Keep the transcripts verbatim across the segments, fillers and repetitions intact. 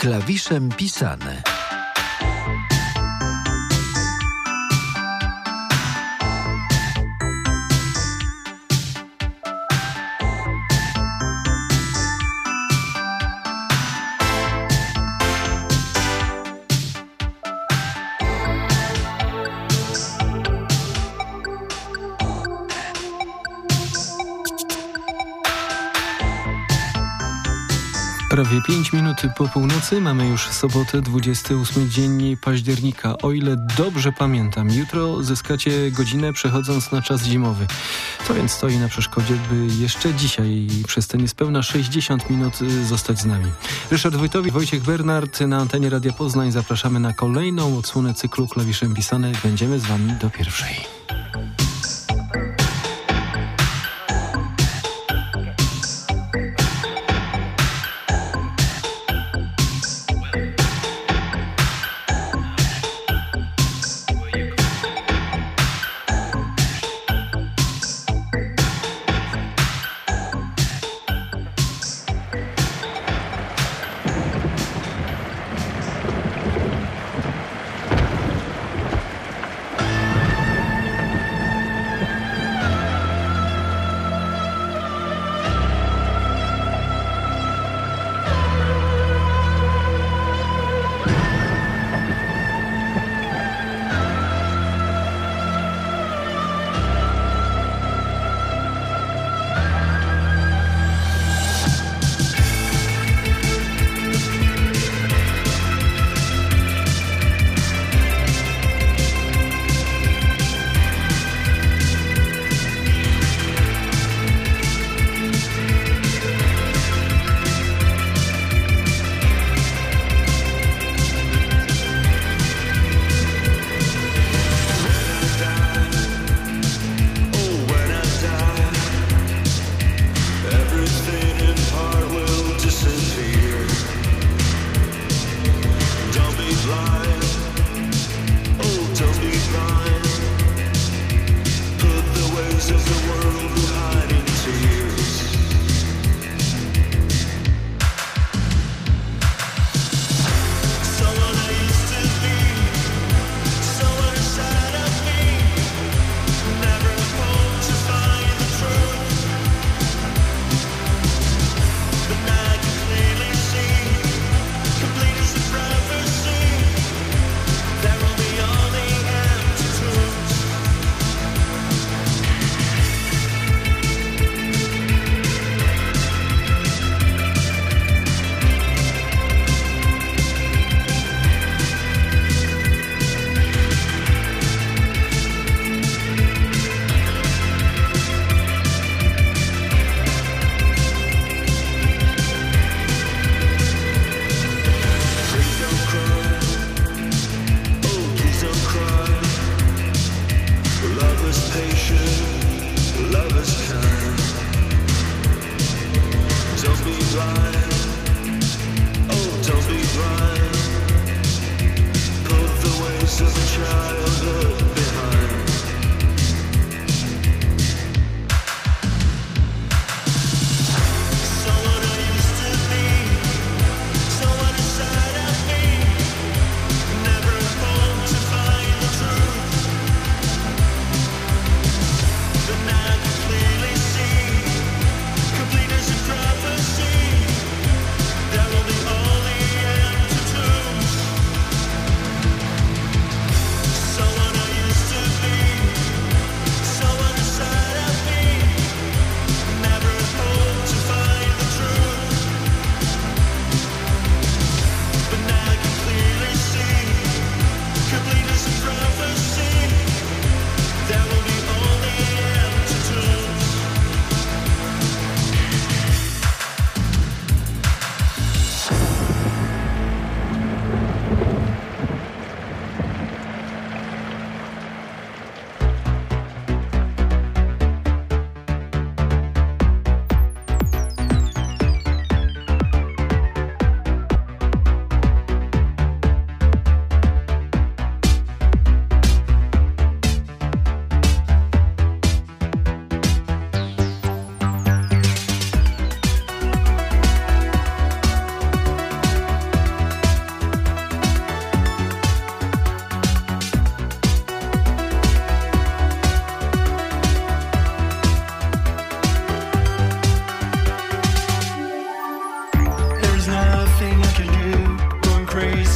Klawiszem pisane. Prawie pięć minut po północy, mamy już sobotę, dwudziesty ósmy dzień października. O ile dobrze pamiętam, jutro zyskacie godzinę przechodząc na czas zimowy. To więc stoi na przeszkodzie, by jeszcze dzisiaj przez te niespełna sześćdziesiąt minut zostać z nami. Ryszard Wojtowicz, Wojciech Bernard na antenie Radia Poznań. Zapraszamy na kolejną odsłonę cyklu Klawiszem pisane. Będziemy z wami do pierwszej.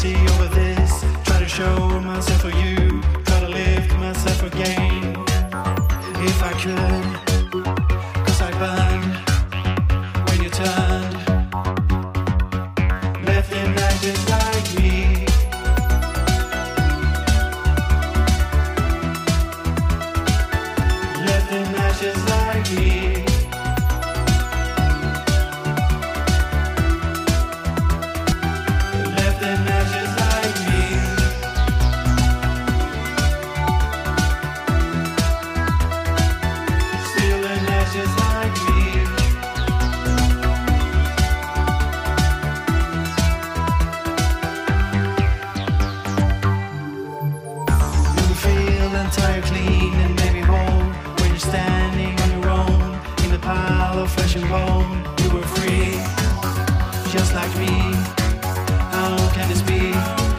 see over this. Try to show myself for you, try to lift myself again. If I could, cause I burned when you turned, left in ashes like me. Left in ashes like me. Flesh and bone, you were free, just like me. How can this be?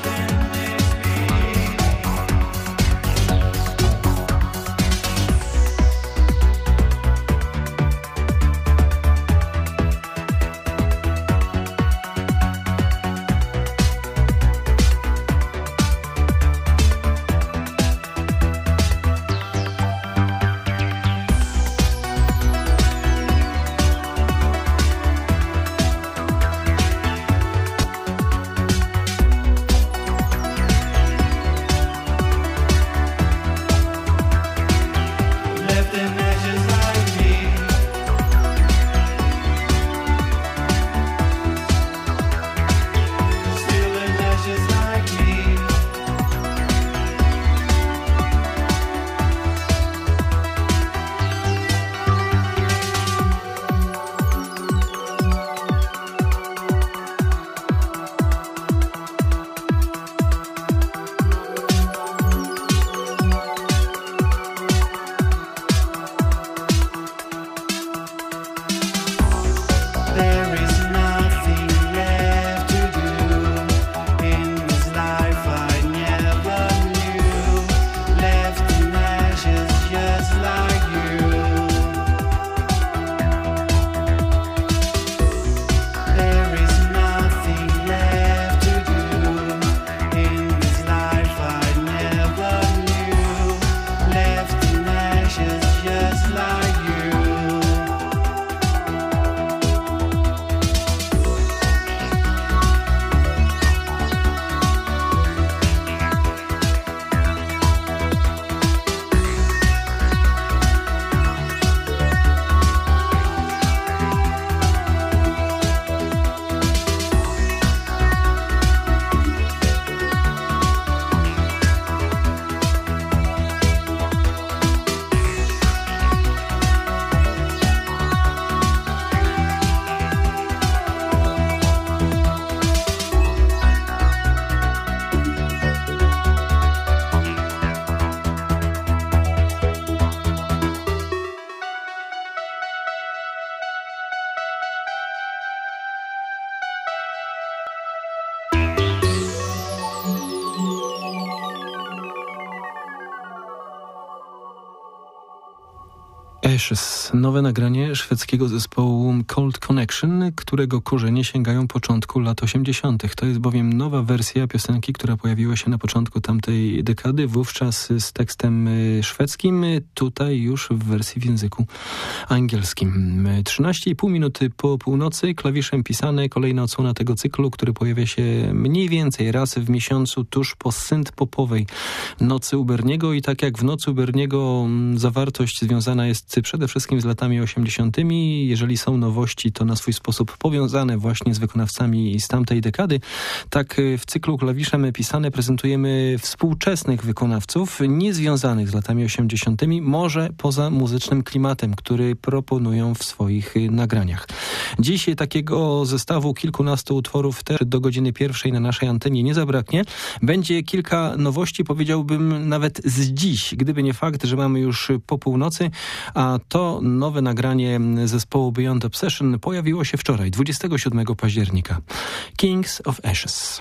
Ashes, nowe nagranie szwedzkiego zespołu Cold Connection, którego korzenie sięgają początku lat osiemdziesiątych. To jest bowiem nowa wersja piosenki, która pojawiła się na początku tamtej dekady, wówczas z tekstem szwedzkim, tutaj już w wersji w języku angielskim. trzynaście i pół minuty po północy, klawiszem pisane, kolejna odsłona tego cyklu, który pojawia się mniej więcej raz w miesiącu tuż po synth-popowej Nocy u Berniego i tak jak w Nocy u Berniego zawartość związana jest przede wszystkim z latami osiemdziesiątymi. Jeżeli są nowości, to na swój sposób powiązane właśnie z wykonawcami z tamtej dekady. Tak w cyklu klawiszem pisane prezentujemy współczesnych wykonawców, niezwiązanych z latami osiemdziesiątymi, może poza muzycznym klimatem, który proponują w swoich nagraniach. Dziś takiego zestawu kilkunastu utworów też do godziny pierwszej na naszej antenie nie zabraknie. Będzie kilka nowości, powiedziałbym nawet z dziś, gdyby nie fakt, że mamy już po północy, a to nowe nagranie zespołu Beyond Obsession pojawiło się wczoraj, dwudziestego siódmego października. Kings of Ashes.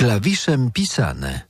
Klawiszem pisane.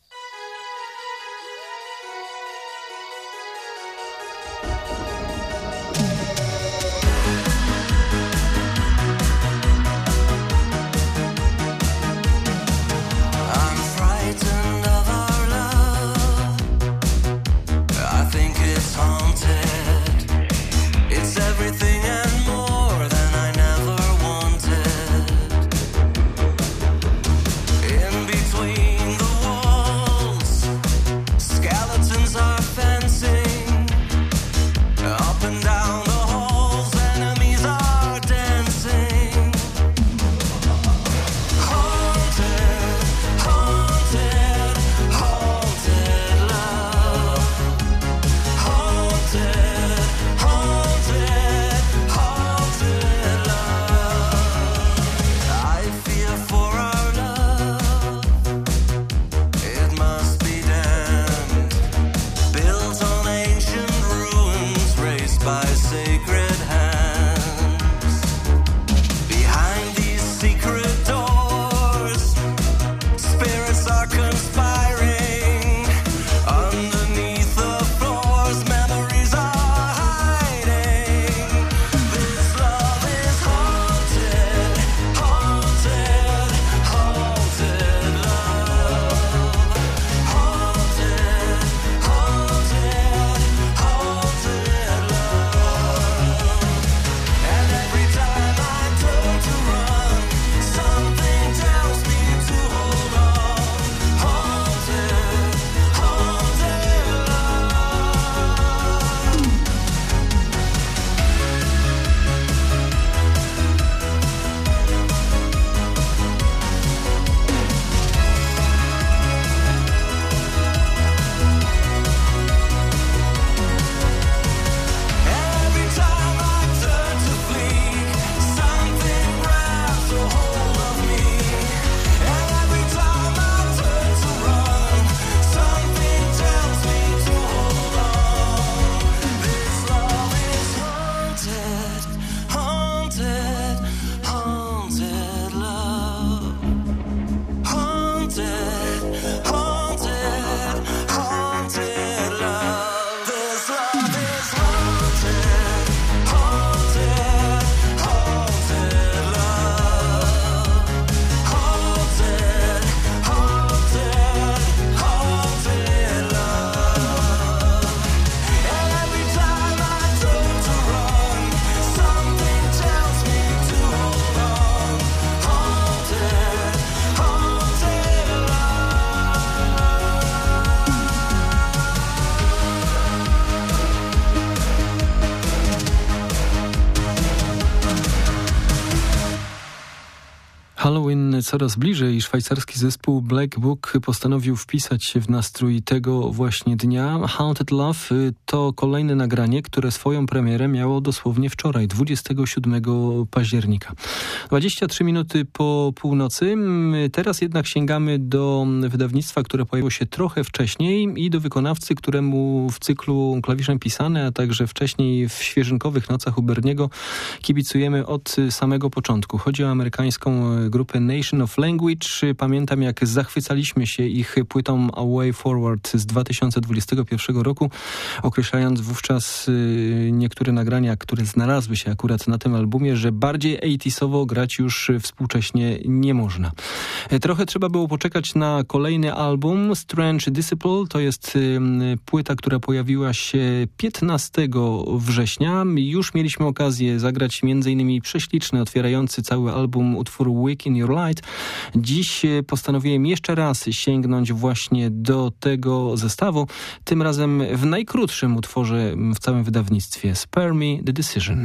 Halloween coraz bliżej. Szwajcarski zespół Black Book postanowił wpisać się w nastrój tego właśnie dnia. Haunted Love to kolejne nagranie, które swoją premierę miało dosłownie wczoraj, dwudziestego siódmego października. dwadzieścia trzy minuty po północy. Teraz jednak sięgamy do wydawnictwa, które pojawiło się trochę wcześniej i do wykonawcy, któremu w cyklu Klawiszem pisane, a także wcześniej w Świeżynkowych nocach u Berniego kibicujemy od samego początku. Chodzi o amerykańską grupę Nation of Language. Pamiętam, jak zachwycaliśmy się ich płytą A Way Forward z dwa tysiące dwudziestego pierwszego roku, określając wówczas niektóre nagrania, które znalazły się akurat na tym albumie, że bardziej osiemdziesiątowo grać już współcześnie nie można. Trochę trzeba było poczekać na kolejny album. Strange Disciple to jest płyta, która pojawiła się piętnastego września. Już mieliśmy okazję zagrać m.in. prześliczny, otwierający cały album utwór Week in Your Light. Dziś postanowiłem jeszcze raz sięgnąć właśnie do tego zestawu, tym razem w najkrótszym utworze w całym wydawnictwie. Spare Me the Decision.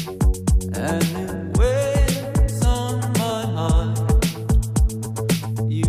You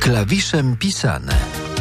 Klawiszem pisane.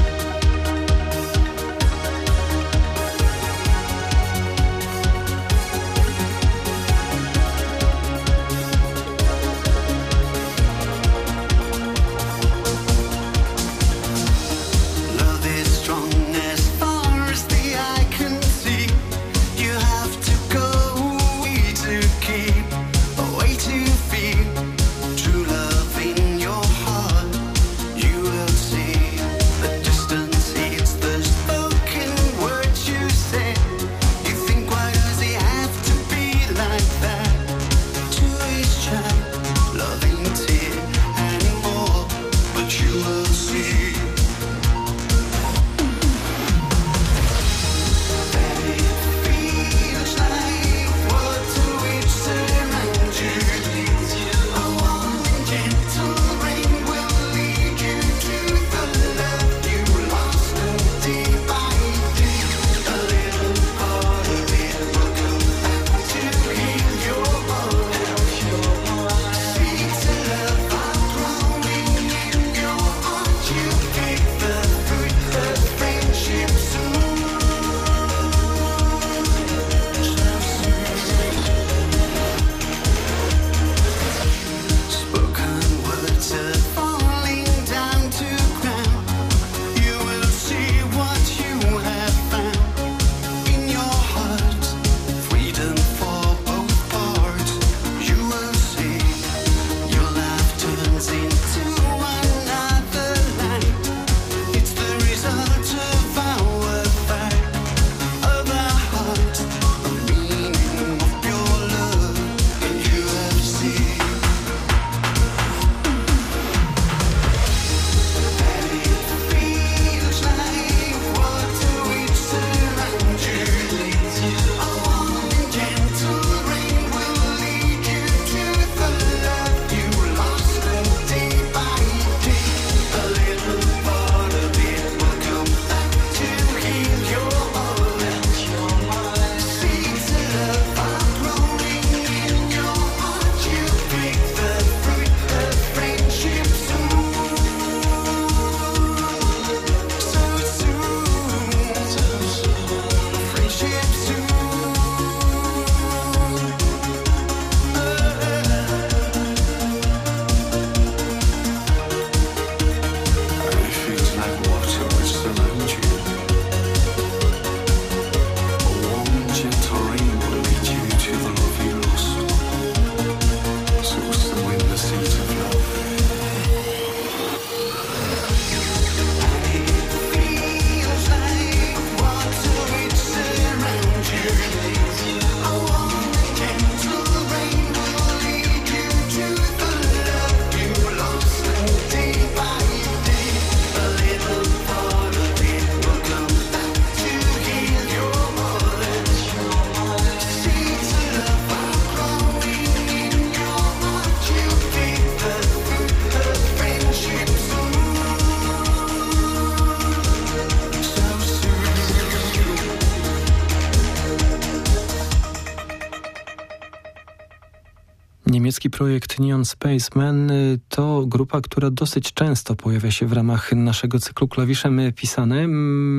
Niemiecki projekt Neon Spaceman to grupa, która dosyć często pojawia się w ramach naszego cyklu Klawiszem pisane,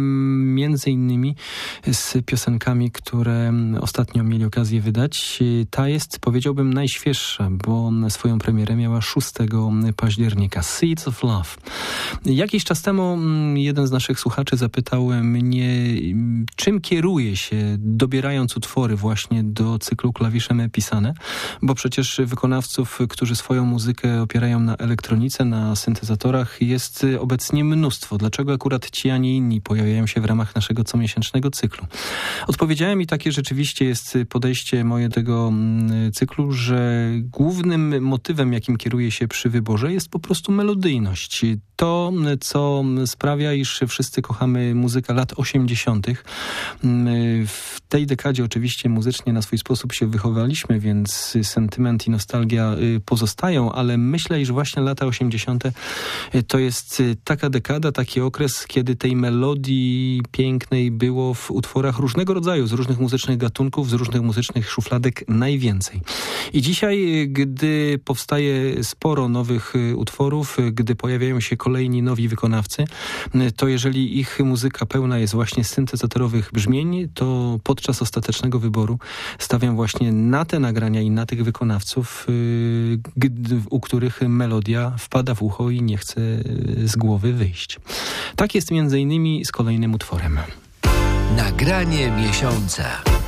między innymi z piosenkami, które ostatnio mieli okazję wydać. Ta jest, powiedziałbym, najświeższa, bo swoją premierę miała szóstego października. Seeds of Love. Jakiś czas temu jeden z naszych słuchaczy zapytał mnie, czym kieruje się, dobierając utwory właśnie do cyklu Klawiszem pisane, bo przecież wykonawców, którzy swoją muzykę opierają na elektronice, na syntezatorach, jest obecnie mnóstwo. Dlaczego akurat ci, a nie inni pojawiają się w ramach naszego comiesięcznego cyklu? Odpowiedziałem i takie rzeczywiście jest podejście moje tego cyklu, że głównym motywem, jakim kieruje się przy wyborze, jest po prostu melodyjność. To, co sprawia, iż wszyscy kochamy muzykę lat osiemdziesiątych. W tej dekadzie oczywiście muzycznie na swój sposób się wychowaliśmy, więc sentyment i nostalgia pozostają, ale myślę, iż właśnie lata osiemdziesiąte to jest taka dekada, taki okres, kiedy tej melodii pięknej było w utworach różnego rodzaju, z różnych muzycznych gatunków, z różnych muzycznych szufladek najwięcej. I dzisiaj, gdy powstaje sporo nowych utworów, gdy pojawiają się kolejni nowi wykonawcy, to jeżeli ich muzyka pełna jest właśnie syntezatorowych brzmień, to podczas ostatecznego wyboru stawiam właśnie na te nagrania i na tych wykonawców, u których melodia wpada w ucho i nie chce z głowy wyjść. Tak jest między innymi z kolejnym utworem. Nagranie miesiąca.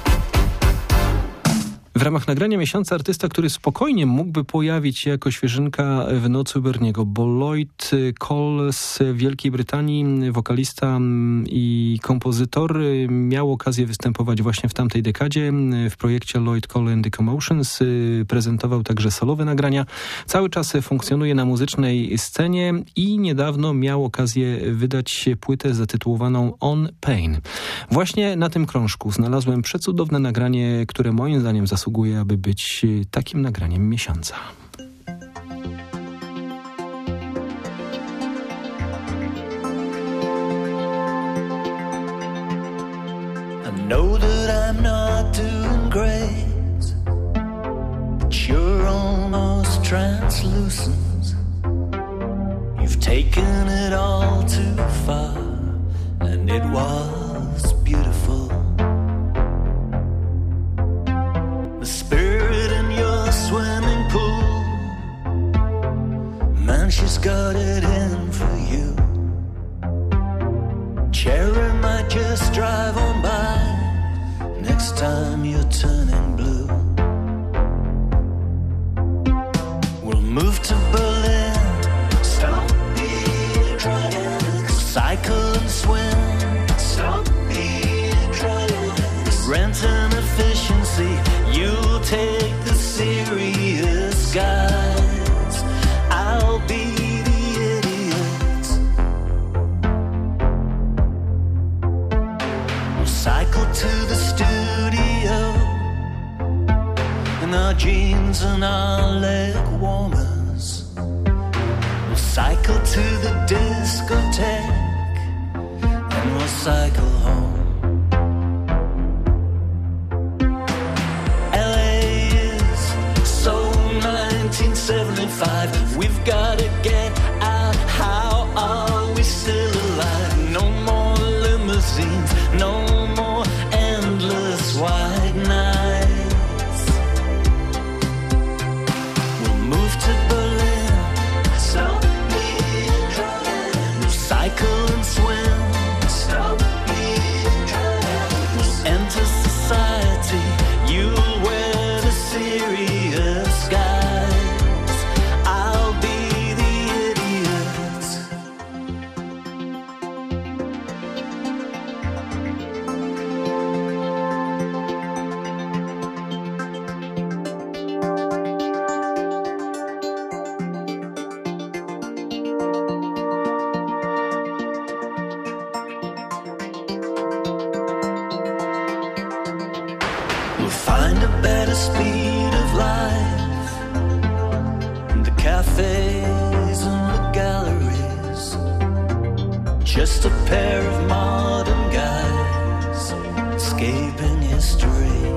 W ramach nagrania miesiąca artysta, który spokojnie mógłby pojawić się jako świeżynka w Nocy Berniego, bo Lloyd Cole z Wielkiej Brytanii, wokalista i kompozytor, miał okazję występować właśnie w tamtej dekadzie w projekcie Lloyd Cole and the Commotions. Prezentował także solowe nagrania. Cały czas funkcjonuje na muzycznej scenie i niedawno miał okazję wydać płytę zatytułowaną On Pain. Właśnie na tym krążku znalazłem przecudowne nagranie, które moim zdaniem zasługuje, aby być takim nagraniem miesiąca. I know that I'm not doing great, but you're almost translucent. You've taken it all too far, and it was beautiful. The spirit in your swimming pool, man, she's got it in for you. Cherry might just drive on by next time you're turning blue. We'll move to Berlin, stop being drunk, cycle and swim, stop being drunk, rent and efficiency. You'll take the serious guys, I'll be the idiot. We'll cycle to the studio in our jeans and our leg warmers. We'll cycle to the discotheque and we'll cycle home. nineteen seventy-five, we've gotta get out. How are we still alive? No more limousines, no more endless white nights. We'll move to Berlin, stop being drunk. We'll cycle and swim, stop being drunk. We'll enter society, you'll wear the serious guy. Find a better speed of life in the cafes and the galleries. Just a pair of modern guys escaping history.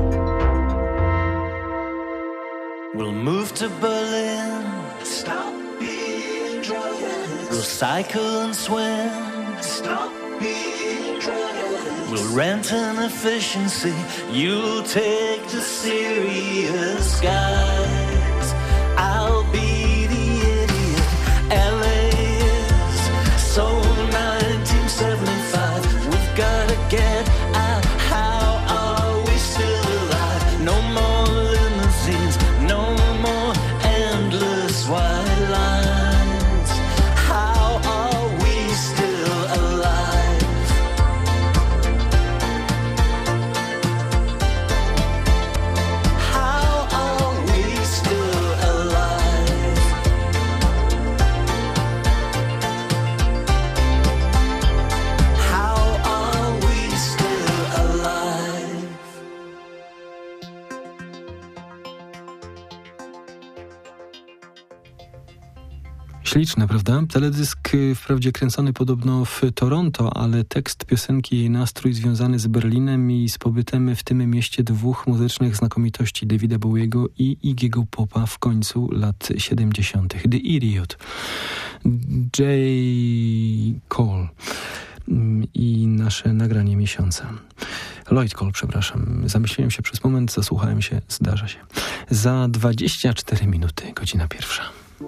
We'll move to Berlin, stop being drunk. We'll cycle and swim, stop being drunk. We'll rent an efficiency, you'll take the serious guys, I'll be the idiot. L A is so nineteen seventy-five, we've gotta get out. How are we still alive? No more limousines, no more endless white lines. How are we still alive? How are we Śliczne, prawda? Teledysk wprawdzie kręcony podobno w Toronto, ale tekst piosenki i jej nastrój związany z Berlinem i z pobytem w tym mieście dwóch muzycznych znakomitości, Davida Bowiego i Iggy'ego Popa w końcu lat siedemdziesiątych. The Idiot. J. Cole i nasze nagranie miesiąca. Lloyd Cole, przepraszam. Zamyśliłem się przez moment, zasłuchałem się, zdarza się. Za dwadzieścia cztery minuty, godzina pierwsza.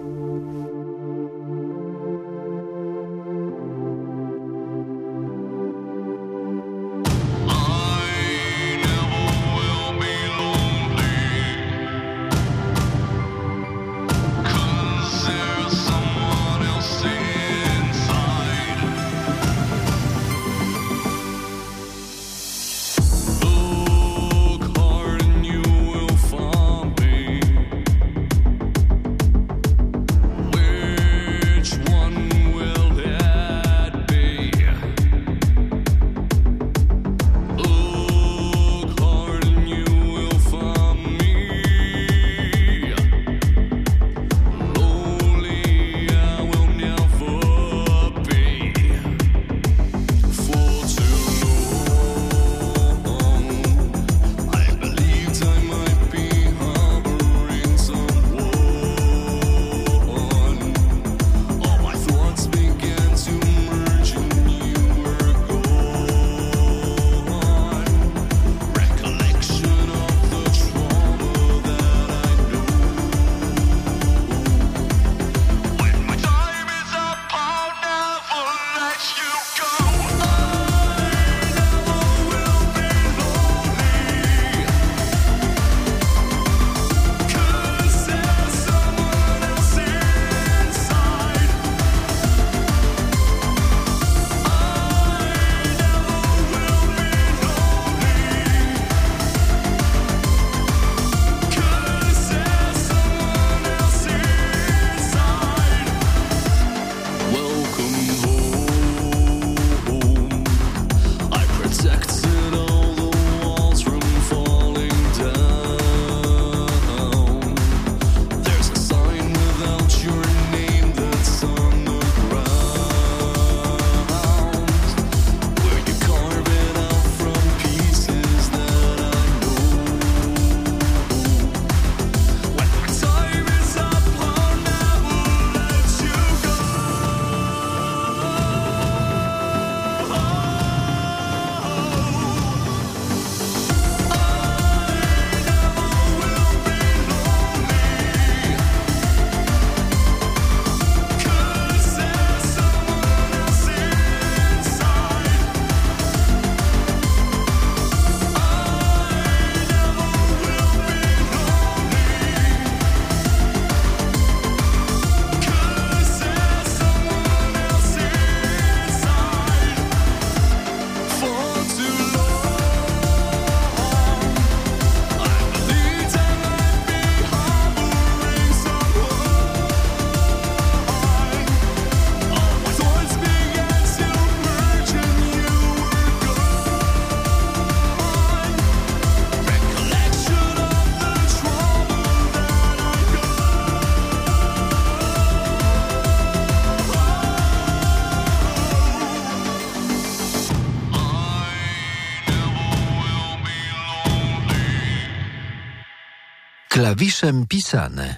Klawiszem pisane.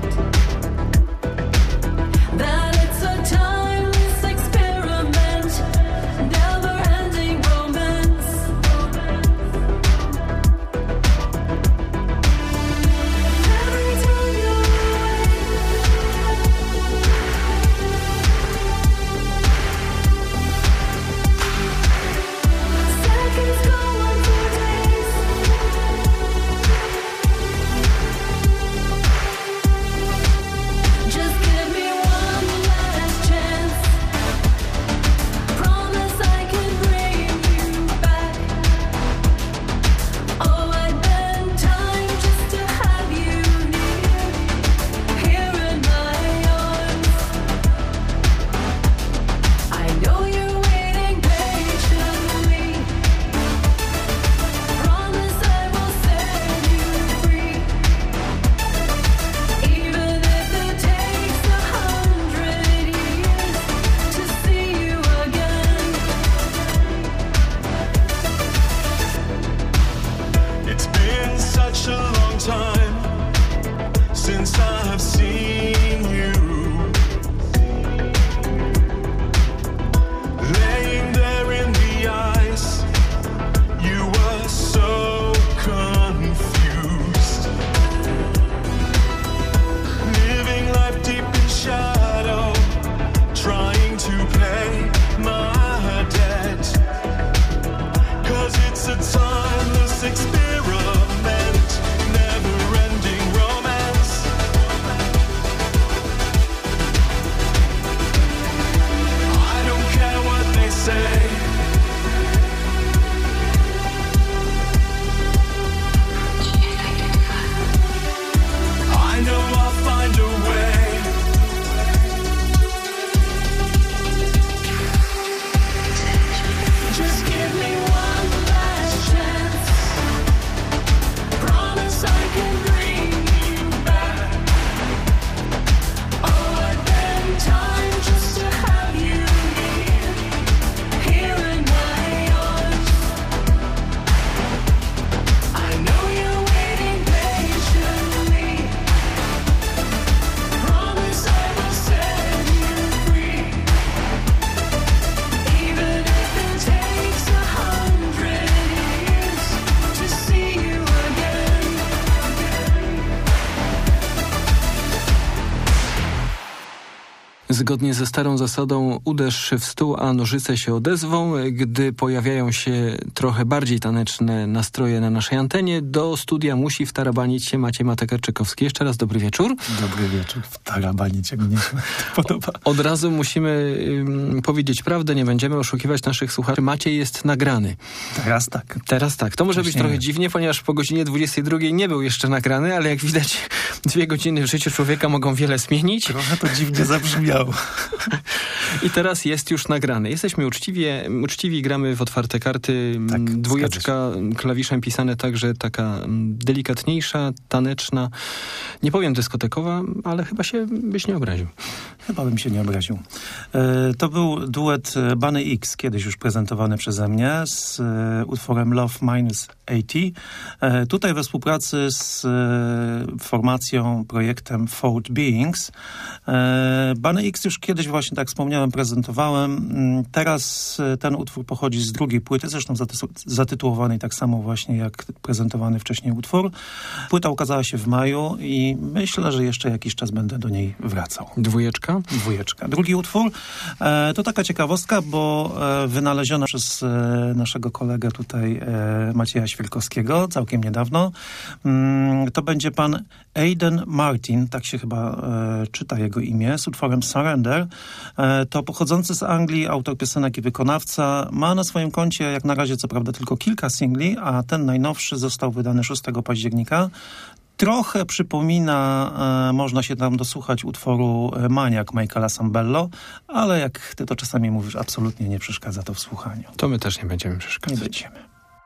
That it's a timeless experiment. Zgodnie ze starą zasadą uderz w stół, a nożyce się odezwą. Gdy pojawiają się trochę bardziej taneczne nastroje na naszej antenie, do studia musi wtarabanić się Maciej Matekerczykowski. Jeszcze raz dobry wieczór. Dobry wieczór. Wtarabanić, jak mnie się to podoba. Od razu musimy um, powiedzieć prawdę, nie będziemy oszukiwać naszych słuchaczy. Maciej jest nagrany. Teraz tak. Teraz tak. To może Właśnie być trochę nie. dziwnie, ponieważ po godzinie dwudziestej drugiej nie był jeszcze nagrany, ale jak widać, dwie godziny w życiu człowieka mogą wiele zmienić. Trochę to dziwnie zabrzmiało. I teraz jest już nagrany. Jesteśmy uczciwie, uczciwi, gramy w otwarte karty. Tak, dwójeczka klawiszem pisane także taka delikatniejsza, taneczna. Nie powiem dyskotekowa, ale chyba się byś nie obraził. Chyba bym się nie obraził. E, to był duet Bunny X, kiedyś już prezentowany przeze mnie, z e, utworem Love Minus osiemdziesiąt. E, tutaj we współpracy z e, formacją, projektem Fourth Beings. E, Bunny X już kiedyś właśnie, tak wspomniałem, prezentowałem. Teraz e, ten utwór pochodzi z drugiej płyty, zresztą zaty- zatytułowanej tak samo właśnie jak prezentowany wcześniej utwór. Płyta ukazała się w maju i myślę, że jeszcze jakiś czas będę do niej wracał. Dwójeczka? Dwójeczka. Drugi utwór e, to taka ciekawostka, bo e, wynaleziona przez e, naszego kolegę tutaj e, Macieja Świerkowskiego całkiem niedawno. Mm, to będzie pan Aidan Martin, tak się chyba e, czyta jego imię, z utworem Surrender. E, to pochodzący z Anglii autor piosenek i wykonawca. Ma na swoim koncie jak na razie co prawda tylko kilka singli, a ten najnowszy został wydany szóstego października. Trochę przypomina, e, można się tam dosłuchać utworu Maniac Michaela Sambello, ale jak ty to czasami mówisz, absolutnie nie przeszkadza to w słuchaniu. To my też nie będziemy przeszkadzać. Nie będziemy.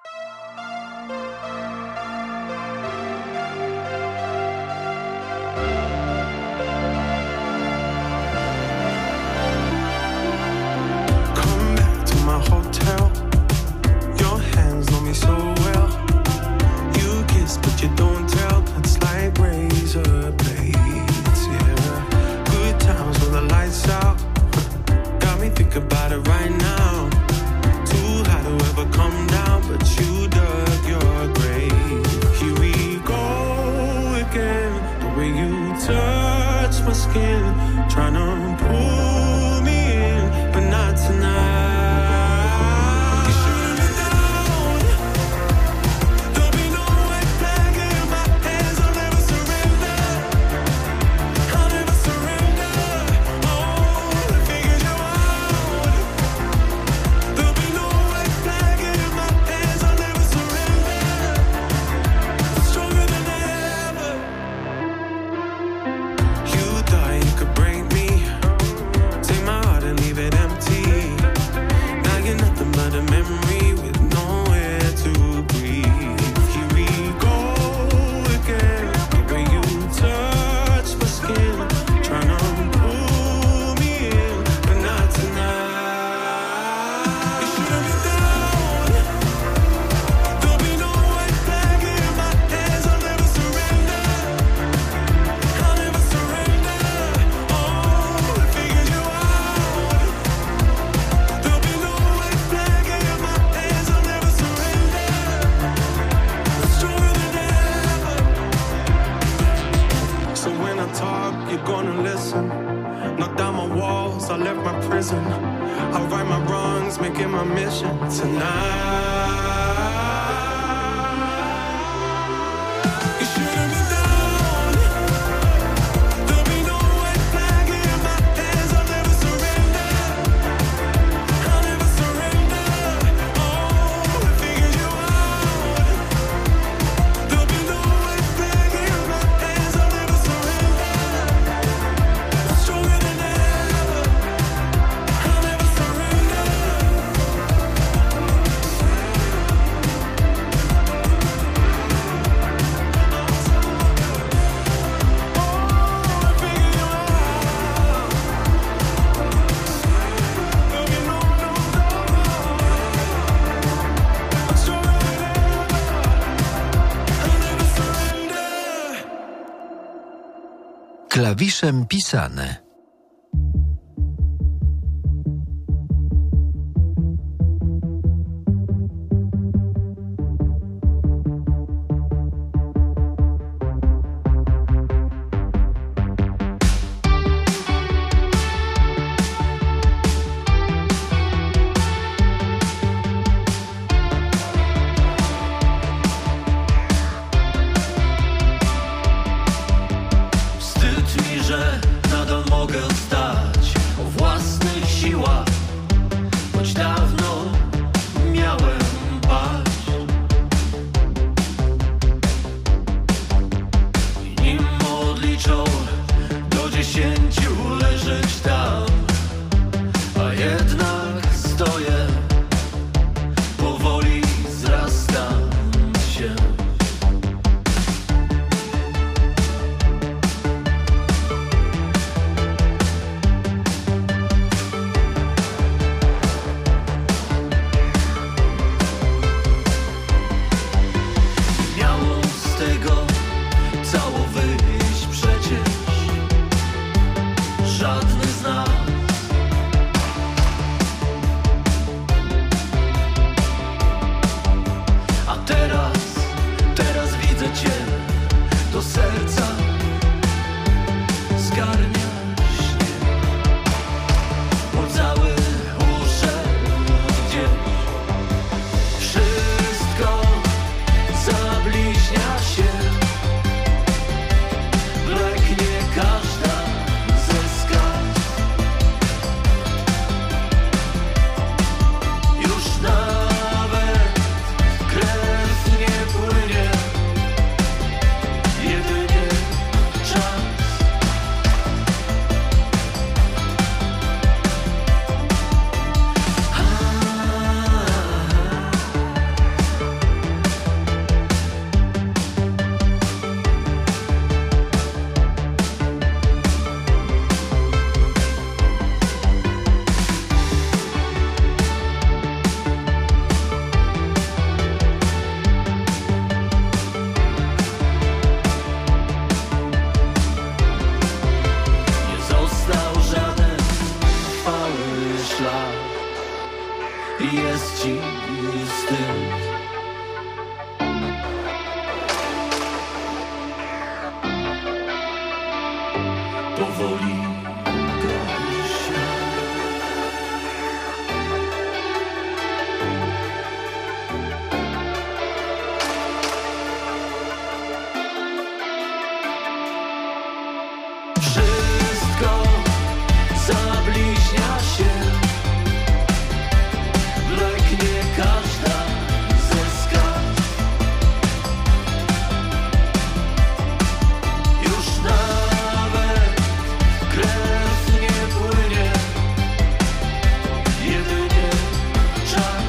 Come back to my hotel. Your hands know me so well. You kiss but you don't tell. It's like razor blades, yeah. Good times when the lights out. Got me thinking about it right now. Too high to ever come down, but you dug your grave. Here we go again. The way you touch my skin, trying to pull me in, but not tonight. Klawiszem pisane. Chcę cię do serca zgarnia śnie, bo cały muszę gdzieś. Wszystko zabliźnia się, bleknie każda ze skarg. Już nawet krew nie płynie, jedynie czas. Nie został żaden trwały ślad, jest ci wstyd. Powoli goi się. Wszystko zabliźnia się, bleknie każda ze skarg. Już nawet krew nie płynie, jedynie czas.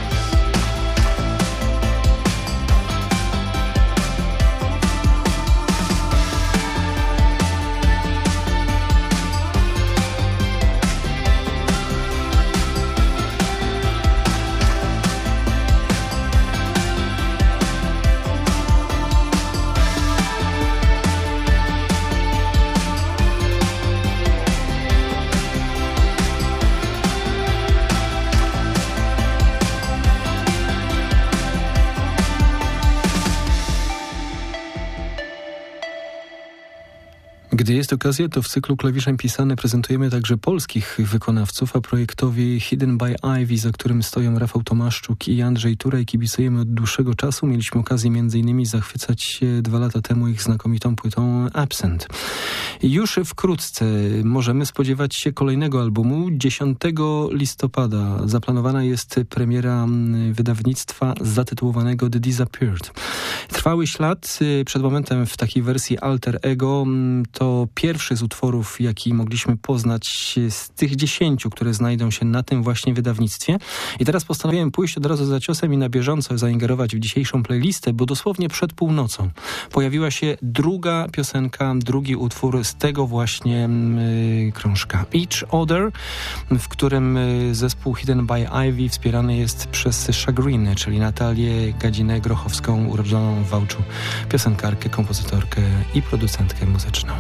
Gdy jest okazja, to w cyklu Klawiszem Pisane prezentujemy także polskich wykonawców, a projektowi Hidden by Ivy, za którym stoją Rafał Tomaszczuk i Andrzej Turaj, kibicujemy od dłuższego czasu. Mieliśmy okazję między innymi zachwycać się dwa lata temu ich znakomitą płytą Absent. Już wkrótce możemy spodziewać się kolejnego albumu. dziesiątego listopada zaplanowana jest premiera wydawnictwa zatytułowanego The Disappeared. Trwały ślad przed momentem w takiej wersji Alter Ego to pierwszy z utworów, jaki mogliśmy poznać z tych dziesięciu, które znajdą się na tym właśnie wydawnictwie. I teraz postanowiłem pójść od razu za ciosem i na bieżąco zaingerować w dzisiejszą playlistę, bo dosłownie przed północą pojawiła się druga piosenka, drugi utwór z tego właśnie yy, krążka. Each Other, w którym yy, zespół Hidden by Ivy wspierany jest przez Chagrin, czyli Natalię Gadzinę-Grochowską, urodzoną w Wałczu, piosenkarkę, kompozytorkę i producentkę muzyczną.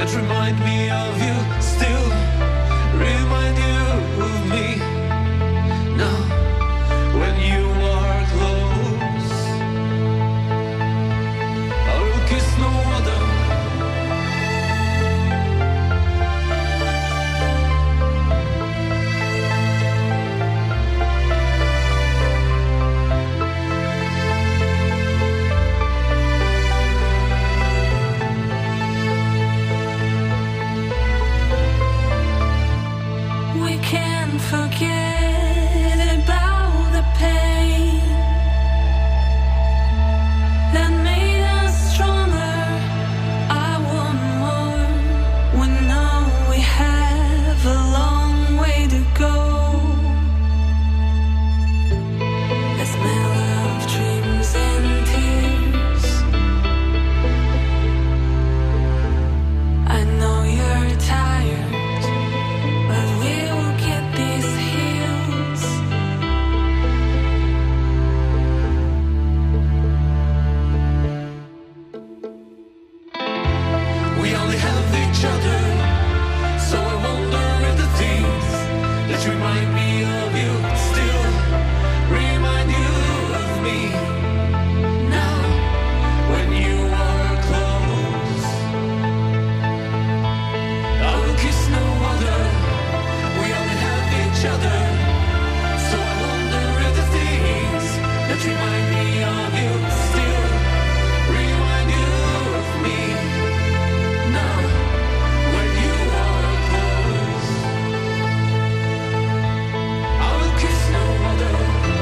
that remind me of you, still remind you of me. Now, when you are close, I will kiss no other. Forget about the pain that made us stronger. I want more. We know we have a long way to go. The smell of dreams and tears. I know you're tired, but we will get these hills. We only have each other, so I wonder if the things that remind me of you still remind you of me. Now, when you are close, I will kiss no other. We only have each other, so I wonder if the things that remind me of you still remind you of me. Now, when you are close, I will kiss no other.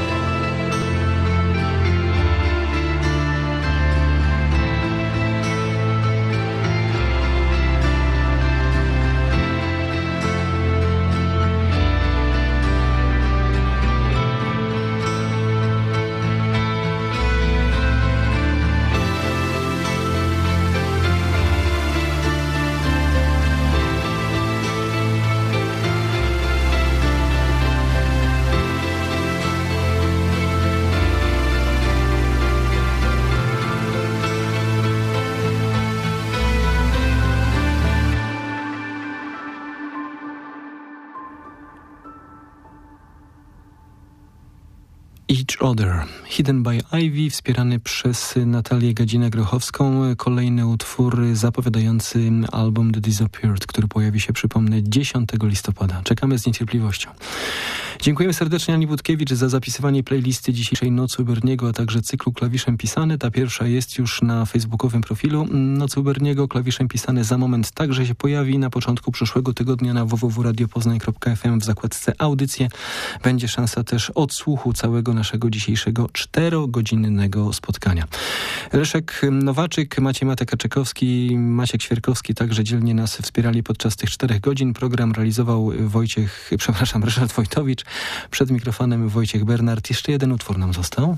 Each Other, Hidden by Ivy, wspierany przez Natalię Gadzinę-Grochowską. Kolejny utwór zapowiadający album The Disappeared, który pojawi się, przypomnę, dziesiątego listopada. Czekamy z niecierpliwością. Dziękujemy serdecznie Ani Budkiewicz za zapisywanie playlisty dzisiejszej Nocy u Berniego, a także cyklu Klawiszem Pisane. Ta pierwsza jest już na facebookowym profilu Nocy u Berniego. Klawiszem Pisane za moment także się pojawi na początku przyszłego tygodnia na w w w kropka radio poznań kropka f m w zakładce audycje. Będzie szansa też odsłuchu całego naszego dzisiejszego czterogodzinnego spotkania. Leszek Nowaczyk, Maciej Matek-Kaczykowski, Maciek Świerkowski także dzielnie nas wspierali podczas tych czterech godzin. Program realizował Wojciech, przepraszam, Ryszard Wojtowicz. Przed mikrofonem Wojciech Bernard. Jeszcze jeden utwór nam został.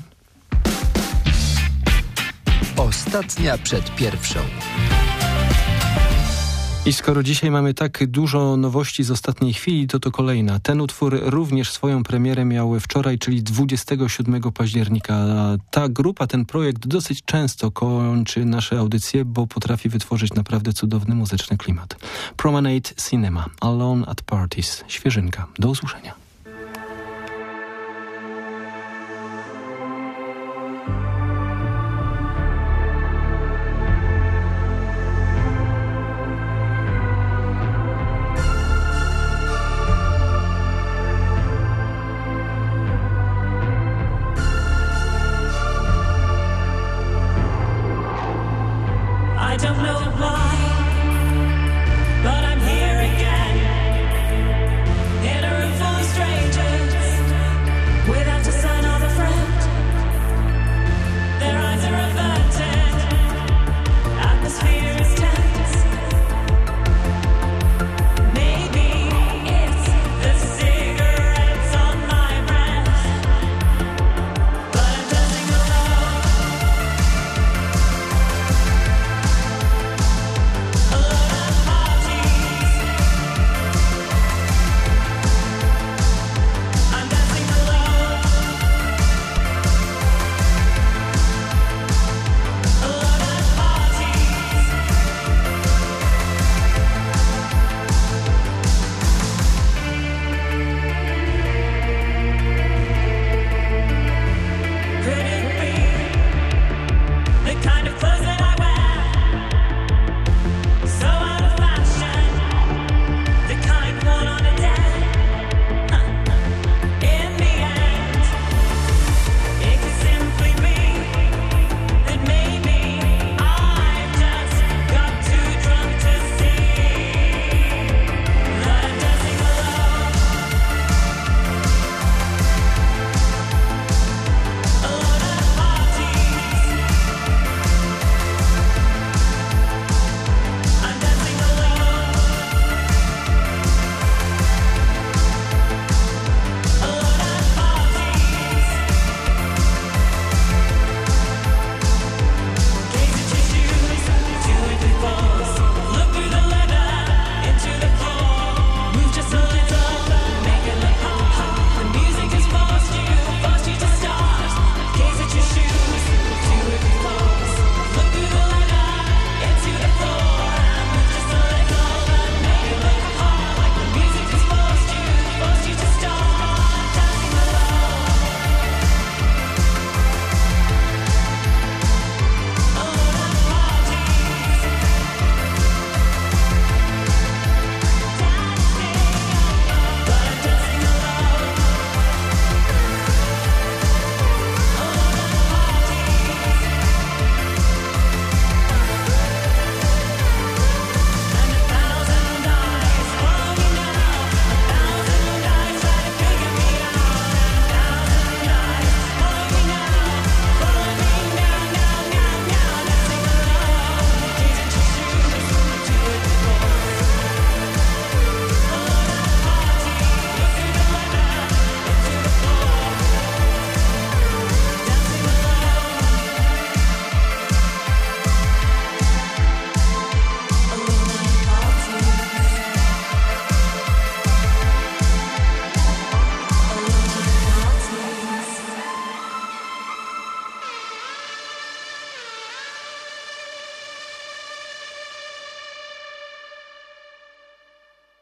Ostatnia przed pierwszą. I skoro dzisiaj mamy tak dużo nowości z ostatniej chwili, to to kolejna. Ten utwór również swoją premierę miał wczoraj, czyli dwudziestego siódmego października. Ta grupa, ten projekt dosyć często kończy nasze audycje, bo potrafi wytworzyć naprawdę cudowny muzyczny klimat. Promenade Cinema, Alone at Parties. Świeżynka. Do usłyszenia. I don't know why